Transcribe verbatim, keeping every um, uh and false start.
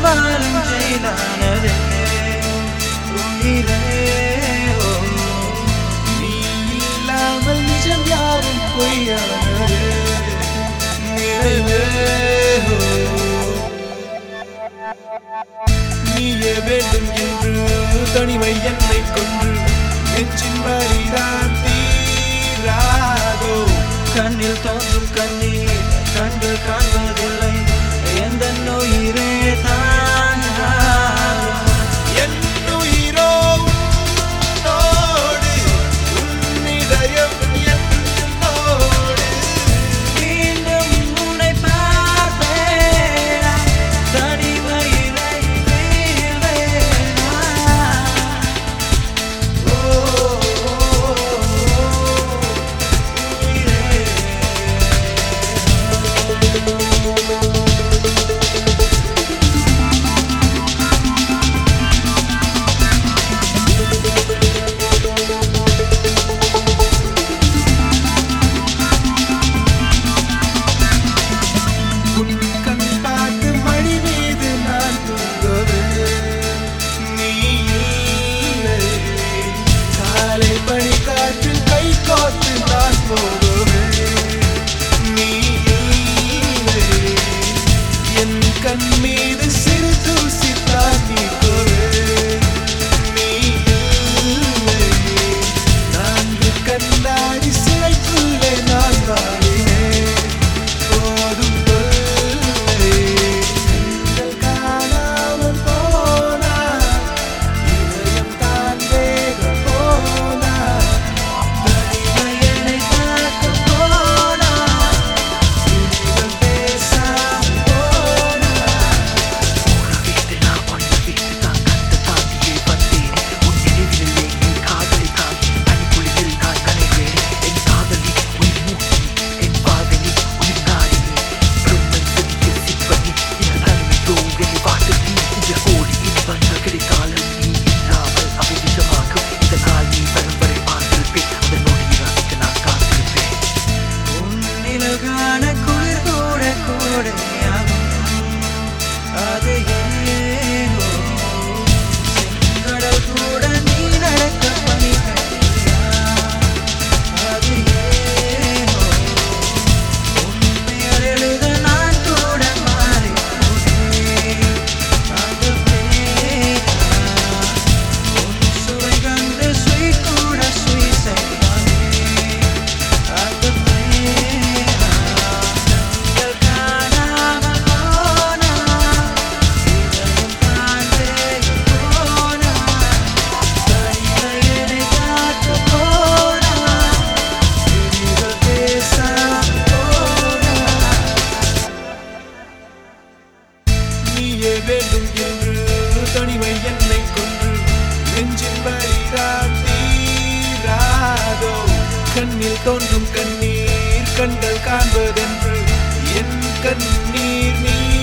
வாழும் ஜெயிலானதே உயிரே. நீ இல்லாமல் நிஜம் யாவும் பொய்யானது நிறைவே. நீயே வேண்டும் என்று தனிமை என்னை கொன்று நெஞ்சின் வலிதான் தீராதோ. கண்ணில் தோன்றும் கண்ணீர் கண்கள் காண்பதில்லை எந்த உயிரே தான். என் உயிரோ உன்னோடு உன்னிதயம் என்னோடு. மீண்டும் உன்னை பார்ப்பேனா தனிமையிலே வீழ்வேனா. ஓ உயிரே. கண் மீது சிறு தூசி தாக்கி நீ நான்கு கண்ணாடி சிலைக்குள்ளே நான் வாழினேன். போதும் காணாமல் போனா இதயம் தான் வேகம் போனா. தனிமையனை பார்க்க போனா இனிகள் பேசாமல் போனா. உன்னிலகான குளிர் கூட கூடையாகும் அது ஏனோ. செங்கடல் கூட நீ நடக்க பணிகளையா அது ஏனோ. உன் பெயர் எழுத நான் கூட மாறி போனேன் அது பேரா. உன் சுவை கண்டு சுய் கூட சுய் செய்தானே அது பேரா. கண்கள் காணாமல் போனா இதயம் தான் வேகம் போனா. தனிமையனை காக்க போனா இனிகள் பேசாமல் போனா. நீயே வேண்டும் என்று தனிமை என்னை கொன்று நெஞ்சின் வலிதான் தீராதோ. கண்ணில் தோன்றும் கண்ணீர் கண்கள் காண்பதென்று என் கண்ணீர் நீ